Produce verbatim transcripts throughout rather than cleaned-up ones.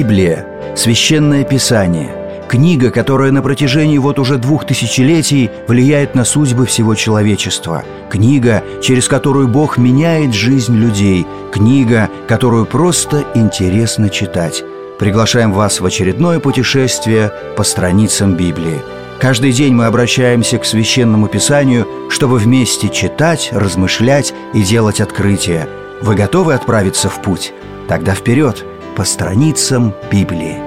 Библия – священное писание, книга, которая на протяжении вот уже двух тысячелетий влияет на судьбы всего человечества, книга, через которую Бог меняет жизнь людей, книга, которую просто интересно читать. Приглашаем вас в очередное путешествие по страницам Библии. Каждый день мы обращаемся к Священному Писанию, чтобы вместе читать, размышлять и делать открытия. Вы готовы отправиться в путь? Тогда вперед, по страницам Библии.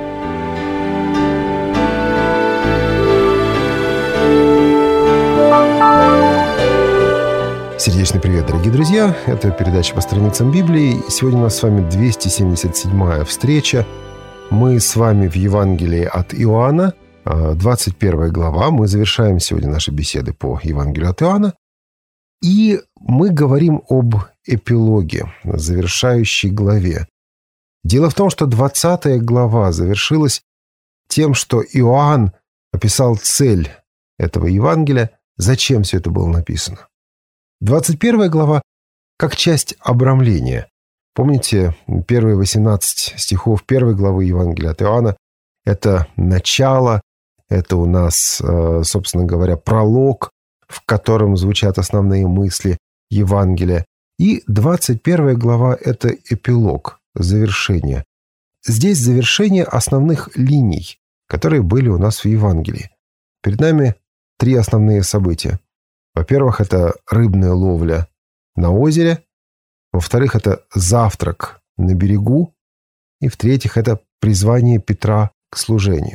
Сердечный привет, дорогие друзья! Это передача по страницам Библии. Сегодня у нас с вами двести семьдесят седьмая встреча. Мы с вами в Евангелии от Иоанна, двадцать первая глава. Мы завершаем сегодня наши беседы по Евангелию от Иоанна. И мы говорим об эпилоге, завершающей главе. Дело в том, что двадцатая глава завершилась тем, что Иоанн описал цель этого Евангелия, зачем все это было написано. двадцать первая глава как часть обрамления. Помните, первые восемнадцать стихов первой главы Евангелия от Иоанна – это начало, это у нас, собственно говоря, пролог, в котором звучат основные мысли Евангелия. И двадцать первая глава – это эпилог, завершение. Здесь завершение основных линий, которые были у нас в Евангелии. Перед нами три основные события. Во-первых, это рыбная ловля на озере. Во-вторых, это завтрак на берегу. И в-третьих, это призвание Петра к служению.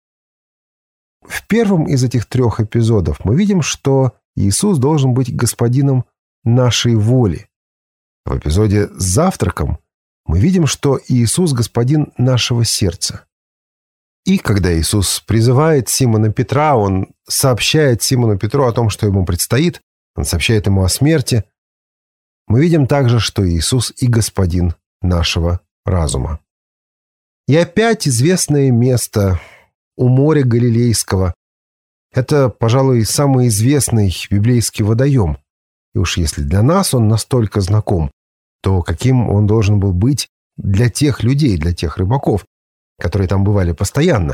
В первом из этих трех эпизодов мы видим, что Иисус должен быть господином нашей воли. В эпизоде с завтраком мы видим, что Иисус господин нашего сердца. И когда Иисус призывает Симона Петра, Он сообщает Симону Петру о том, что ему предстоит, Он сообщает ему о смерти. Мы видим также, что Иисус и господин нашего разума. И опять известное место у моря Галилейского. Это, пожалуй, самый известный библейский водоем. И уж если для нас он настолько знаком, то каким он должен был быть для тех людей, для тех рыбаков, которые там бывали постоянно.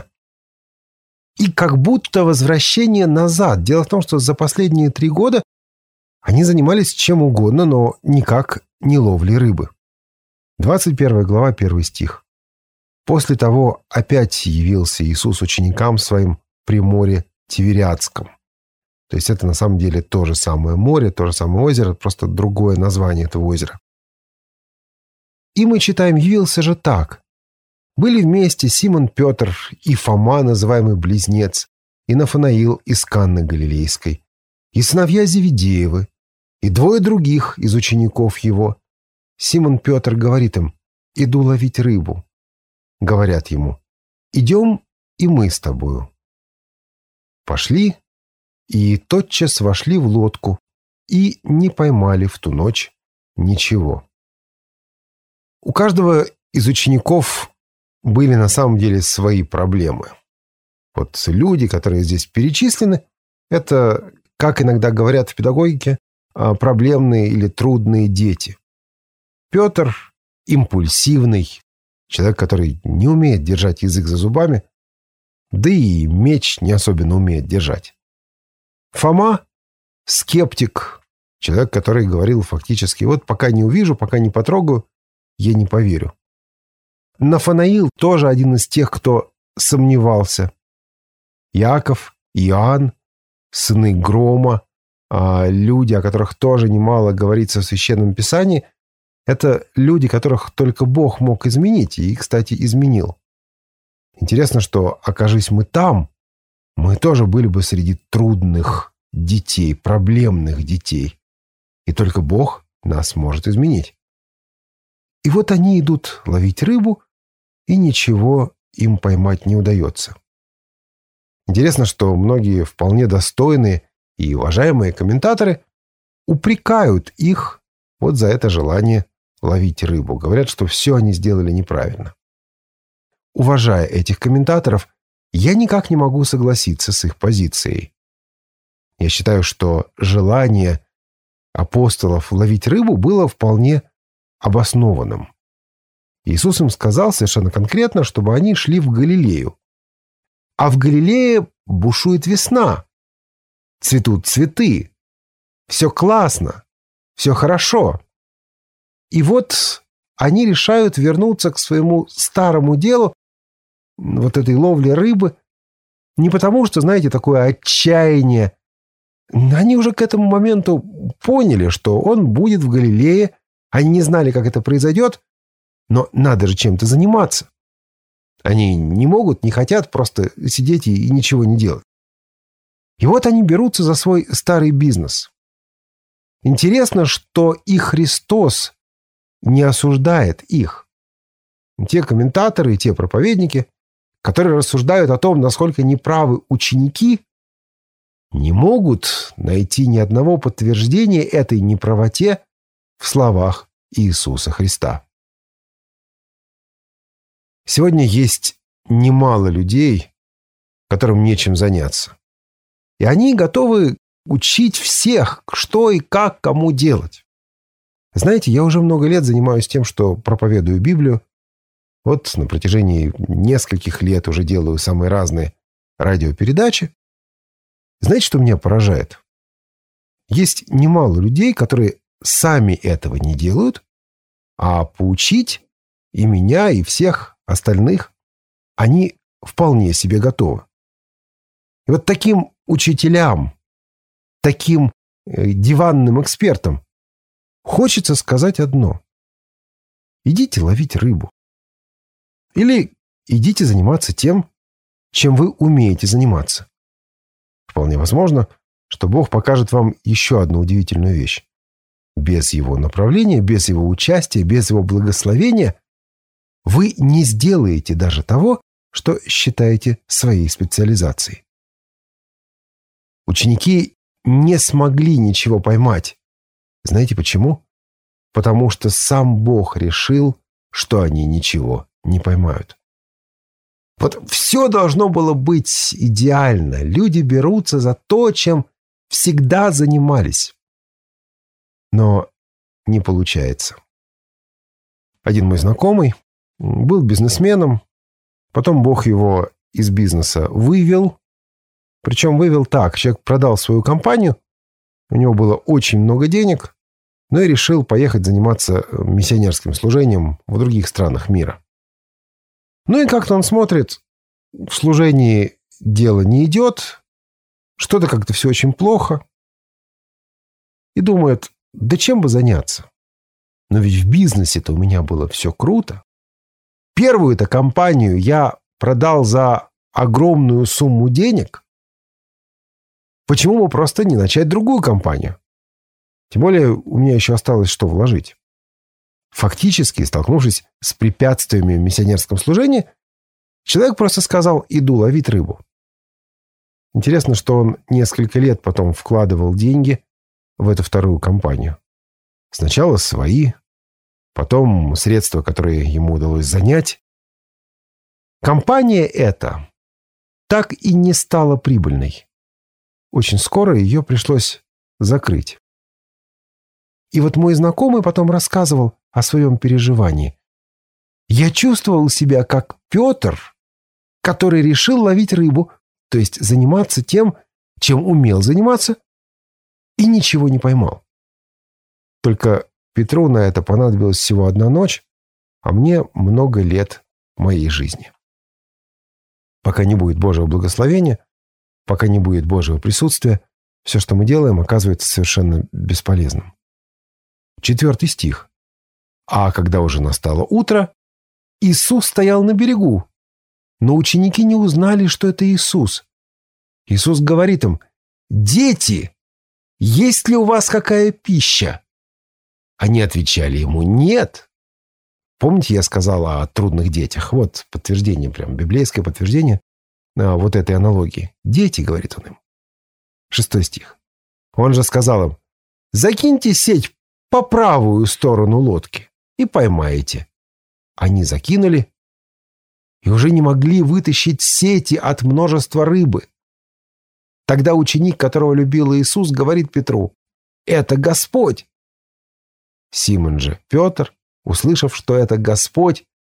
И как будто возвращение назад. Дело в том, что за последние три года они занимались чем угодно, но никак не ловлей рыбы. двадцать первая глава, первый стих. «После того опять явился Иисус ученикам своим при море Тивериадском». То есть это на самом деле то же самое море, то же самое озеро, просто другое название этого озера. И мы читаем: «Явился же так. Были вместе Симон Петр и Фома, называемый Близнец, и Нафанаил из Канны Галилейской, и сыновья Зеведеевы, и двое других из учеников его. Симон Петр говорит им: иду ловить рыбу. Говорят ему: идем и мы с тобою. Пошли и тотчас вошли в лодку и не поймали в ту ночь ничего». У каждого из учеников были на самом деле свои проблемы. Вот люди, которые здесь перечислены, это, как иногда говорят в педагогике, проблемные или трудные дети. Петр импульсивный, человек, который не умеет держать язык за зубами, да и меч не особенно умеет держать. Фома – скептик, человек, который говорил фактически: вот пока не увижу, пока не потрогаю, я не поверю. Нафанаил тоже один из тех, кто сомневался. Иаков, Иоанн, сыны Грома, люди, о которых тоже немало говорится в Священном Писании, это люди, которых только Бог мог изменить, и, кстати, изменил. Интересно, что, окажись мы там, мы тоже были бы среди трудных детей, проблемных детей, и только Бог нас может изменить. И вот они идут ловить рыбу, и ничего им поймать не удается. Интересно, что многие вполне достойные и уважаемые комментаторы упрекают их вот за это желание ловить рыбу. Говорят, что все они сделали неправильно. Уважая этих комментаторов, я никак не могу согласиться с их позицией. Я считаю, что желание апостолов ловить рыбу было вполне обоснованным. Иисус им сказал совершенно конкретно, чтобы они шли в Галилею. А в Галилее бушует весна. Цветут цветы. Все классно. Все хорошо. И вот они решают вернуться к своему старому делу, вот этой ловле рыбы, не потому что, знаете, такое отчаяние. Они уже к этому моменту поняли, что он будет в Галилее. Они не знали, как это произойдет, но надо же чем-то заниматься. Они не могут, не хотят просто сидеть и ничего не делать. И вот они берутся за свой старый бизнес. Интересно, что и Христос не осуждает их. Те комментаторы и те проповедники, которые рассуждают о том, насколько неправы ученики, не могут найти ни одного подтверждения этой неправоте в словах Иисуса Христа. Сегодня есть немало людей, которым нечем заняться. И они готовы учить всех, что и как кому делать. Знаете, я уже много лет занимаюсь тем, что проповедую Библию. Вот на протяжении нескольких лет уже делаю самые разные радиопередачи. Знаете, что меня поражает? Есть немало людей, которые сами этого не делают, а поучить и меня, и всех остальных они вполне себе готовы. И вот таким учителям, таким диванным экспертам хочется сказать одно. Идите ловить рыбу. Или идите заниматься тем, чем вы умеете заниматься. Вполне возможно, что Бог покажет вам еще одну удивительную вещь. Без Его направления, без Его участия, без Его благословения вы не сделаете даже того, что считаете своей специализацией. Ученики не смогли ничего поймать. Знаете почему? Потому что сам Бог решил, что они ничего не поймают. Вот все должно было быть идеально. Люди берутся за то, чем всегда занимались. Но не получается. Один мой знакомый был бизнесменом, потом Бог его из бизнеса вывел. Причем вывел так. Человек продал свою компанию, у него было очень много денег, но и решил поехать заниматься миссионерским служением в других странах мира. Ну и как-то он смотрит, в служении дело не идет, что-то как-то все очень плохо. И думает, да чем бы заняться? Но ведь в бизнесе-то у меня было все круто. Первую-то компанию я продал за огромную сумму денег. Почему бы просто не начать другую компанию? Тем более у меня еще осталось что вложить. Фактически, столкнувшись с препятствиями в миссионерском служении, человек просто сказал: иду ловить рыбу. Интересно, что он несколько лет потом вкладывал деньги в эту вторую компанию. Сначала свои, потом средства, которые ему удалось занять. Компания эта так и не стала прибыльной. Очень скоро ее пришлось закрыть. И вот мой знакомый потом рассказывал о своем переживании. Я чувствовал себя как Петр, который решил ловить рыбу, то есть заниматься тем, чем умел заниматься, и ничего не поймал. Только Петру на это понадобилась всего одна ночь, а мне много лет моей жизни. Пока не будет Божьего благословения, пока не будет Божьего присутствия, все, что мы делаем, оказывается совершенно бесполезным. Четвертый стих. А когда уже настало утро, Иисус стоял на берегу, но ученики не узнали, что это Иисус. Иисус говорит им: «Дети, есть ли у вас какая пища?» Они отвечали ему: «Нет». Помните, я сказал о трудных детях? Вот подтверждение, прям библейское подтверждение вот этой аналогии. «Дети», — говорит он им. Шестой стих. Он же сказал им: «Закиньте сеть по правую сторону лодки и поймаете». Они закинули и уже не могли вытащить сети от множества рыбы. Тогда ученик, которого любил Иисус, говорит Петру: «Это Господь». Симон же Петр, услышав, что это Господь,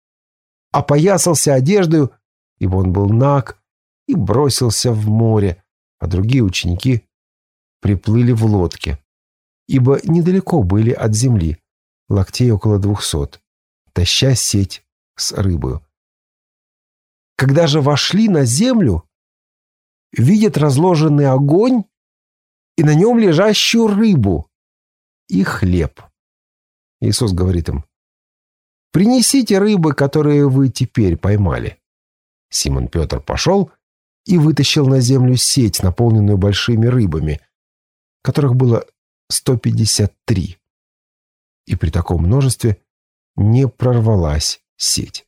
опоясался одеждою, ибо он был наг, и бросился в море, а другие ученики приплыли в лодке, ибо недалеко были от земли, локтей около двухсот, таща сеть с рыбою. Когда же вошли на землю, видят разложенный огонь и на нем лежащую рыбу и хлеб. Иисус говорит им: «Принесите рыбы, которые вы теперь поймали». Симон Петр пошел и вытащил на землю сеть, наполненную большими рыбами, которых было сто пятьдесят три. И при таком множестве не прорвалась сеть.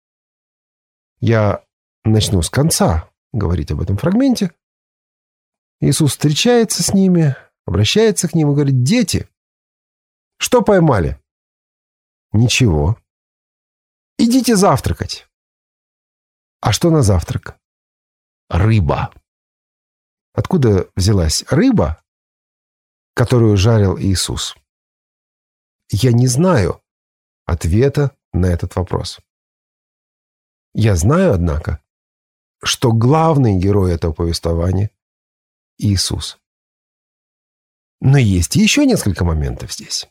Я начну с конца говорить об этом фрагменте. Иисус встречается с ними, обращается к ним и говорит: «Дети, что поймали?» «Ничего». «Идите завтракать». «А что на завтрак?» «Рыба». Откуда взялась рыба, которую жарил Иисус? Я не знаю ответа на этот вопрос. Я знаю, однако, что главный герой этого повествования — Иисус. Но есть еще несколько моментов здесь.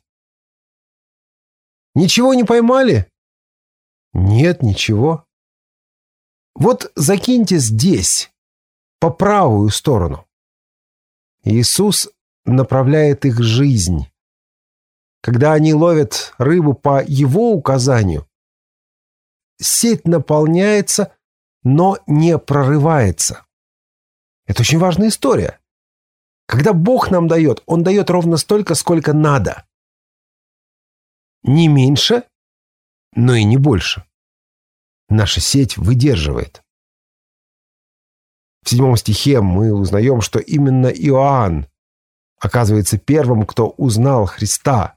Ничего не поймали? Нет, ничего. Вот закиньте здесь, по правую сторону. Иисус направляет их жизнь. Когда они ловят рыбу по Его указанию, сеть наполняется, но не прорывается. Это очень важная история. Когда Бог нам дает, Он дает ровно столько, сколько надо. Не меньше, но и не больше. Наша сеть выдерживает. В седьмом стихе мы узнаем, что именно Иоанн оказывается первым, кто узнал Христа.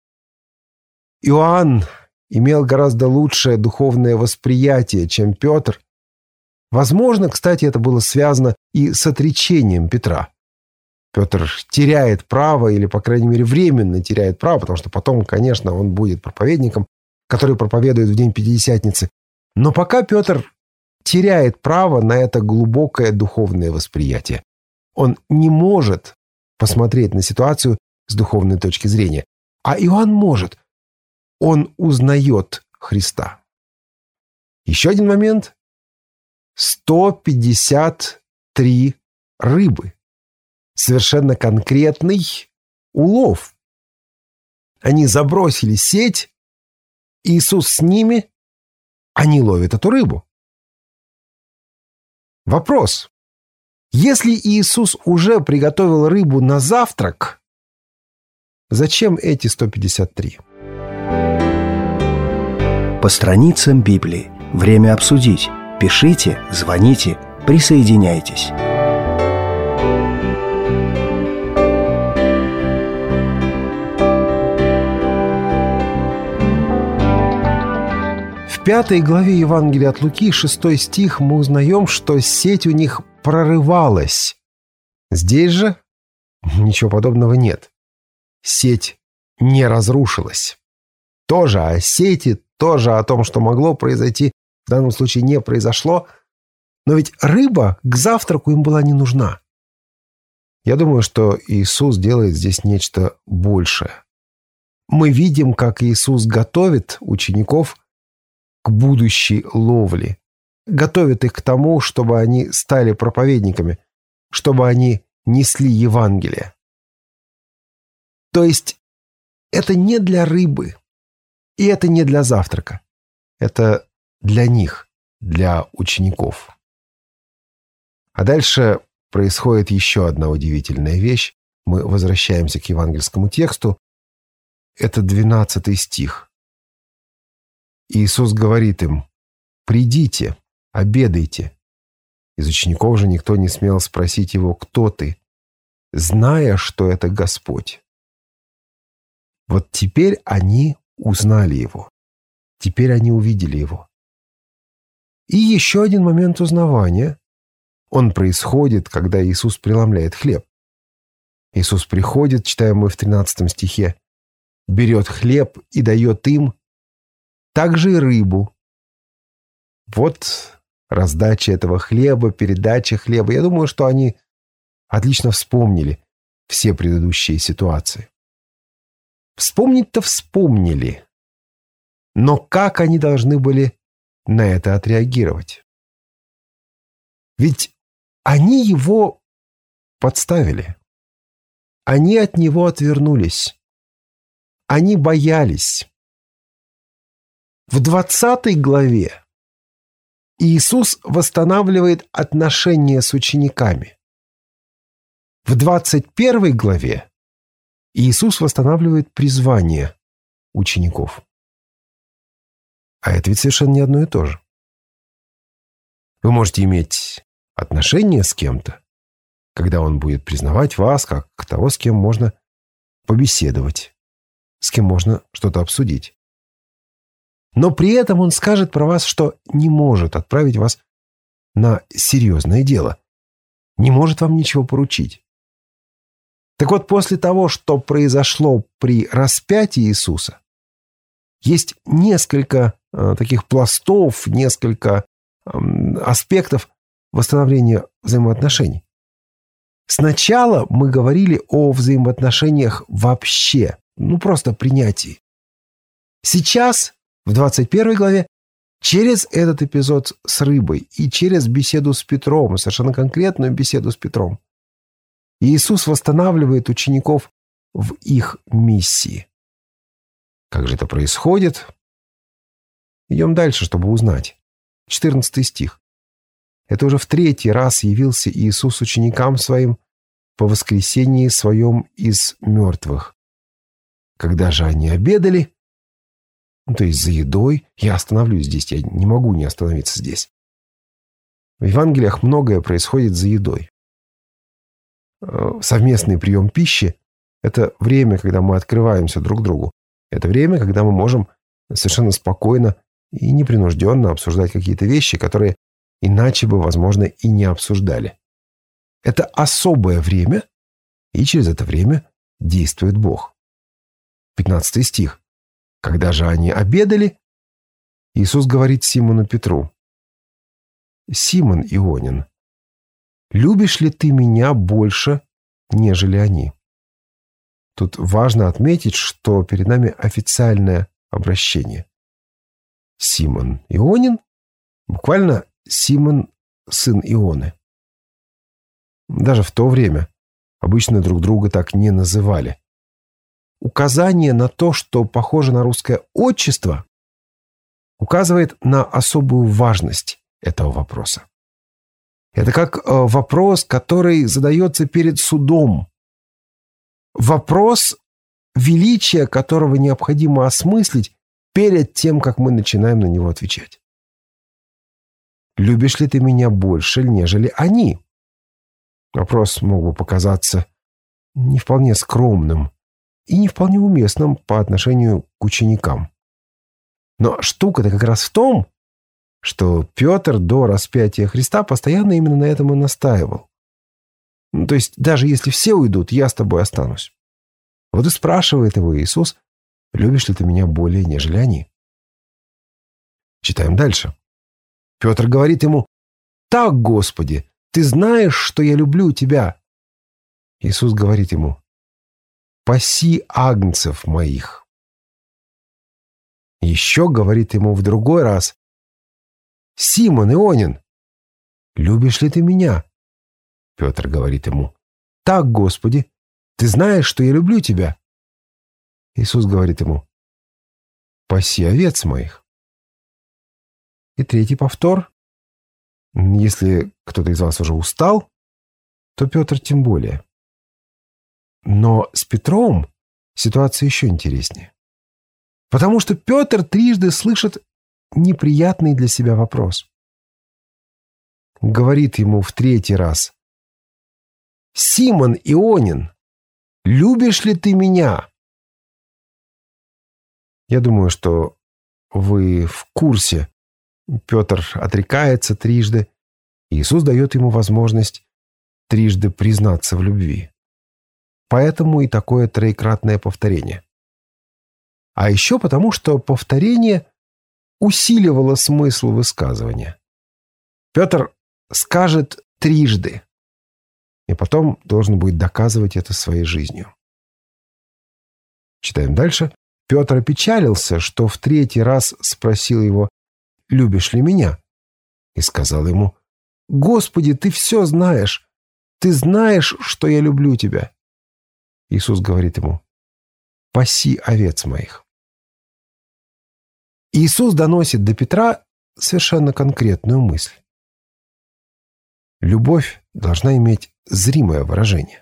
Иоанн имел гораздо лучшее духовное восприятие, чем Петр. Возможно, кстати, это было связано и с отречением Петра. Петр теряет право, или, по крайней мере, временно теряет право, потому что потом, конечно, он будет проповедником, который проповедует в день Пятидесятницы. Но пока Петр теряет право на это глубокое духовное восприятие. Он не может посмотреть на ситуацию с духовной точки зрения. А Иоанн может. Он узнает Христа. Еще один момент. сто пятьдесят три рыбы. Совершенно конкретный улов. Они забросили сеть, Иисус с ними, они ловят эту рыбу. Вопрос. Если Иисус уже приготовил рыбу на завтрак, зачем эти сто пятьдесят три? По страницам Библии. Время обсудить. Пишите, звоните, присоединяйтесь. В пятой главе Евангелия от Луки, шестой стих, мы узнаем, что сеть у них прорывалась. Здесь же ничего подобного нет. Сеть не разрушилась. Тоже о сети, тоже о том, что могло произойти, в данном случае не произошло. Но ведь рыба к завтраку им была не нужна. Я думаю, что Иисус делает здесь нечто большее. Мы видим, как Иисус готовит учеников к будущей ловле, готовит их к тому, чтобы они стали проповедниками, чтобы они несли Евангелие. То есть это не для рыбы, и это не для завтрака. Это для них, для учеников. А дальше происходит еще одна удивительная вещь. Мы возвращаемся к евангельскому тексту. Это двенадцатый стих. Иисус говорит им: «Придите, обедайте». Из учеников же никто не смел спросить его: «Кто ты?», зная, что это Господь. Вот теперь они узнали его. Теперь они увидели его. И еще один момент узнавания. Он происходит, когда Иисус преломляет хлеб. Иисус приходит, читаем мы в тринадцатом стихе, берет хлеб и дает им, также и рыбу. Вот раздача этого хлеба, передача хлеба. Я думаю, что они отлично вспомнили все предыдущие ситуации. Вспомнить-то вспомнили. Но как они должны были на это отреагировать? Ведь они его подставили. Они от него отвернулись. Они боялись. В двадцатой главе Иисус восстанавливает отношения с учениками. В двадцать первой главе Иисус восстанавливает призвание учеников. А это ведь совершенно не одно и то же. Вы можете иметь отношения с кем-то, когда он будет признавать вас как того, с кем можно побеседовать, с кем можно что-то обсудить. Но при этом он скажет про вас, что не может отправить вас на серьезное дело, не может вам ничего поручить. Так вот, после того, что произошло при распятии Иисуса, есть несколько э, таких пластов, несколько э, аспектов восстановления взаимоотношений. Сначала мы говорили о взаимоотношениях вообще, ну просто принятии. Сейчас, в двадцать первой главе, через этот эпизод с рыбой и через беседу с Петром, совершенно конкретную беседу с Петром, Иисус восстанавливает учеников в их миссии. Как же это происходит? Идем дальше, чтобы узнать. четырнадцатый стих. Это уже в третий раз явился Иисус ученикам своим по воскресении своем из мертвых. Когда же они обедали, ну, то есть за едой, я остановлюсь здесь, я не могу не остановиться здесь. В Евангелиях многое происходит за едой. Совместный прием пищи – это время, когда мы открываемся друг другу. Это время, когда мы можем совершенно спокойно и непринужденно обсуждать какие-то вещи, которые иначе бы, возможно, и не обсуждали. Это особое время, и через это время действует Бог. пятнадцатый стих. Когда же они обедали, Иисус говорит Симону Петру: «Симон Ионин, любишь ли ты меня больше, нежели они?» Тут важно отметить, что перед нами официальное обращение. Симон Ионин, буквально Симон, сын Ионы. Даже в то время обычно друг друга так не называли. Указание на то, что похоже на русское отчество, указывает на особую важность этого вопроса. Это как вопрос, который задается перед судом. Вопрос, величия которого необходимо осмыслить перед тем, как мы начинаем на него отвечать. «Любишь ли ты меня больше, нежели они?» Вопрос мог бы показаться не вполне скромным и не вполне уместным по отношению к ученикам. Но штука-то как раз в том, что Петр до распятия Христа постоянно именно на этом и настаивал. Ну, то есть, даже если все уйдут, я с тобой останусь. Вот и спрашивает его Иисус: любишь ли ты меня более, нежели они? Читаем дальше. Петр говорит ему: так, Господи, ты знаешь, что я люблю тебя. Иисус говорит ему: паси агнцев моих. Еще говорит ему в другой раз: Симон Ионин, любишь ли ты меня? Петр говорит ему: так, Господи, ты знаешь, что я люблю тебя. Иисус говорит ему: паси овец моих. И третий повтор. Если кто-то из вас уже устал, то Петр тем более. Но с Петром ситуация еще интереснее. Потому что Петр трижды слышит неприятный для себя вопрос. Говорит ему в третий раз: «Симон Ионин, любишь ли ты меня?» Я думаю, что вы в курсе. Петр отрекается трижды. Иисус дает ему возможность трижды признаться в любви. Поэтому и такое троекратное повторение. А еще потому, что повторение усиливало смысл высказывания. Петр скажет трижды, и потом должен будет доказывать это своей жизнью. Читаем дальше. Петр опечалился, что в третий раз спросил его: «Любишь ли меня?» И сказал ему: «Господи, ты все знаешь. Ты знаешь, что я люблю тебя». Иисус говорит ему: «Паси овец моих». Иисус доносит до Петра совершенно конкретную мысль. Любовь должна иметь зримое выражение.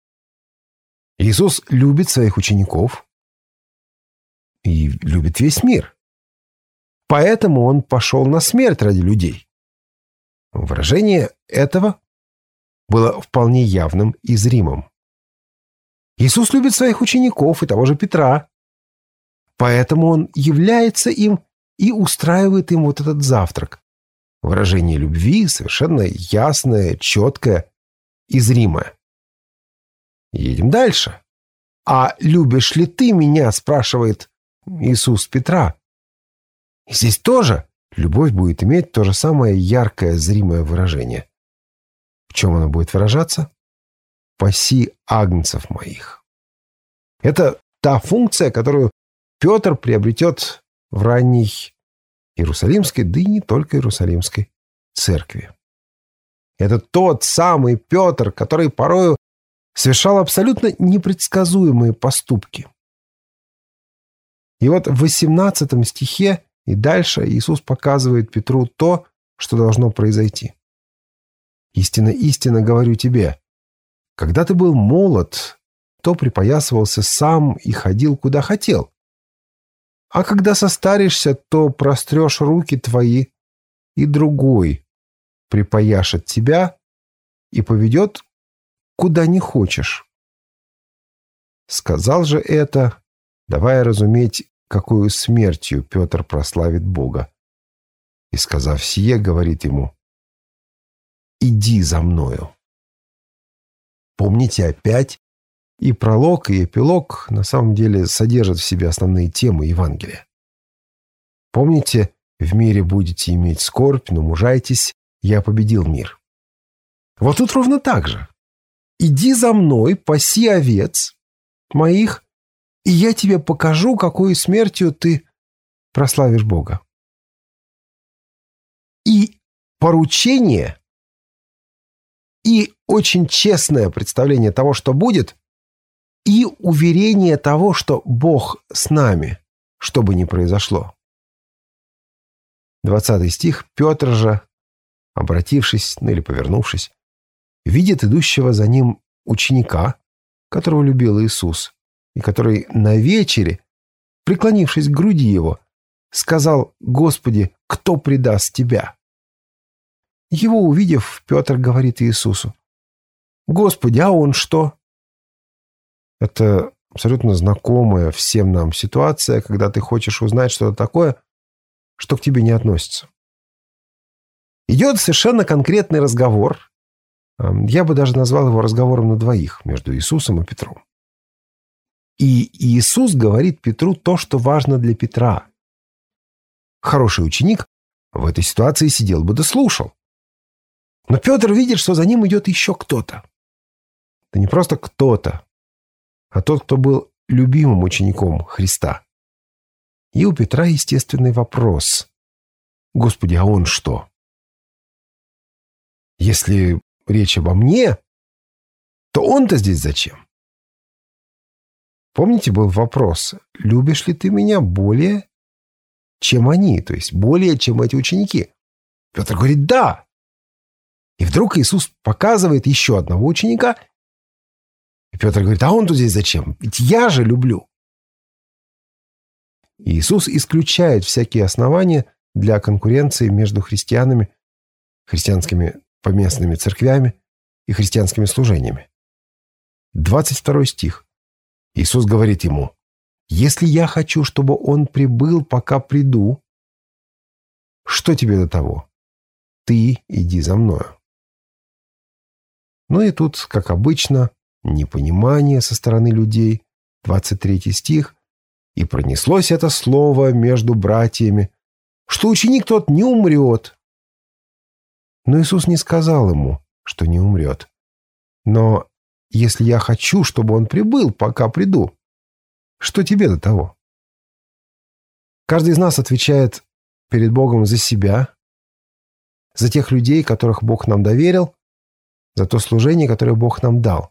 Иисус любит своих учеников и любит весь мир. Поэтому Он пошел на смерть ради людей. Выражение этого было вполне явным и зримым. Иисус любит своих учеников и того же Петра. Поэтому Он является им и устраивает им вот этот завтрак. Выражение любви совершенно ясное, четкое и зримое. Едем дальше. «А любишь ли ты меня?» – спрашивает Иисус Петра. И здесь тоже любовь будет иметь то же самое яркое, зримое выражение. В чем оно будет выражаться? «Паси агнцев моих». Это та функция, которую Петр приобретет в ранней Иерусалимской, да и не только Иерусалимской церкви. Это тот самый Петр, который порою совершал абсолютно непредсказуемые поступки. И вот в восемнадцатом стихе и дальше Иисус показывает Петру то, что должно произойти. «Истинно, истинно говорю тебе, когда ты был молод, то припоясывался сам и ходил, куда хотел. А когда состаришься, то прострешь руки твои, и другой припояшет тебя и поведет, куда не хочешь». Сказал же это, давая разуметь, какую смертью Петр прославит Бога. И, сказав сие, говорит ему: «Иди за мною». Помните опять, и пролог, и эпилог на самом деле содержат в себе основные темы Евангелия. Помните, в мире будете иметь скорбь, но мужайтесь, я победил мир. Вот тут ровно так же. Иди за мной, паси овец моих, и я тебе покажу, какой смертью ты прославишь Бога. И поручение, и очень честное представление того, что будет, и уверение того, что Бог с нами, что бы ни произошло. Двадцатый стих. Петр же, обратившись, ну или повернувшись, видит идущего за ним ученика, которого любил Иисус, и который на вечере, преклонившись к груди его, сказал: «Господи, кто предаст тебя?» Его увидев, Петр говорит Иисусу: «Господи, а он что?» Это абсолютно знакомая всем нам ситуация, когда ты хочешь узнать что-то такое, что к тебе не относится. Идет совершенно конкретный разговор. Я бы даже назвал его разговором на двоих между Иисусом и Петром. И Иисус говорит Петру то, что важно для Петра. Хороший ученик в этой ситуации сидел бы да слушал. Но Петр видит, что за ним идет еще кто-то. Это не просто кто-то, а тот, кто был любимым учеником Христа. И у Петра естественный вопрос: «Господи, а он что?» Если речь обо мне, то он-то здесь зачем? Помните, был вопрос: любишь ли ты меня более, чем они, то есть более, чем эти ученики? Петр говорит: да. И вдруг Иисус показывает еще одного ученика, и Петр говорит: а он тут здесь зачем? Ведь я же люблю. И Иисус исключает всякие основания для конкуренции между христианами, христианскими поместными церквями и христианскими служениями. двадцать второй стих. Иисус говорит ему: «Если я хочу, чтобы он прибыл, пока приду, что тебе до того? Ты иди за мною». Ну и тут, как обычно, непонимание со стороны людей. двадцать третий стих. «И пронеслось это слово между братьями, что ученик тот не умрет. Но Иисус не сказал ему, что не умрет. Но если я хочу, чтобы он прибыл, пока приду, что тебе до того? Каждый из нас отвечает перед Богом за себя, за тех людей, которых Бог нам доверил, за то служение, которое Бог нам дал.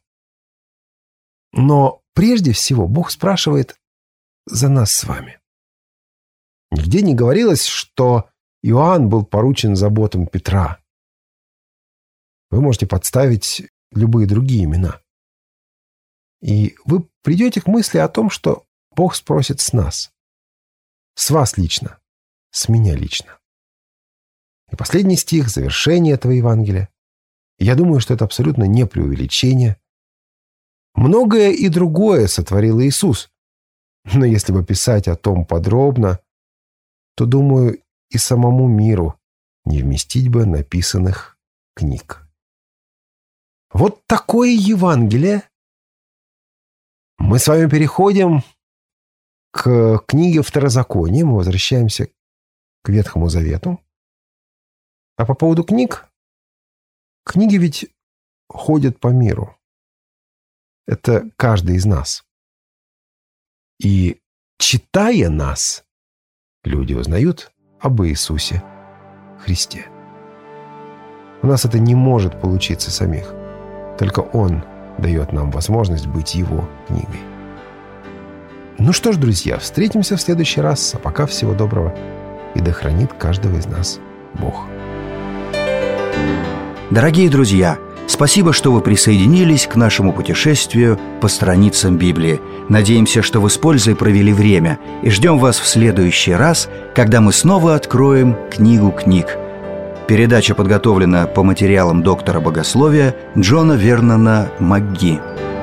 Но прежде всего Бог спрашивает за нас с вами. Нигде не говорилось, что Иоанн был поручен заботам Петра. Вы можете подставить любые другие имена. И вы придете к мысли о том, что Бог спросит с нас. С вас лично. С меня лично. И последний стих, завершение этого Евангелия. Я думаю, что это абсолютно не преувеличение. Многое и другое сотворил Иисус. Но если бы писать о том подробно, то, думаю, и самому миру не вместить бы написанных книг. Вот такое Евангелие. Мы с вами переходим к книге Второзакония. Мы возвращаемся к Ветхому Завету. А по поводу книг, книги ведь ходят по миру. Это каждый из нас. И, читая нас, люди узнают об Иисусе Христе. У нас это не может получиться самих. Только Он дает нам возможность быть Его книгой. Ну что ж, друзья, встретимся в следующий раз. А пока всего доброго. И да хранит каждого из нас Бог. Дорогие друзья, спасибо, что вы присоединились к нашему путешествию по страницам Библии. Надеемся, что вы с пользой провели время, и ждем вас в следующий раз, когда мы снова откроем книгу книг. Передача подготовлена по материалам доктора богословия Джона Вернона МакГи.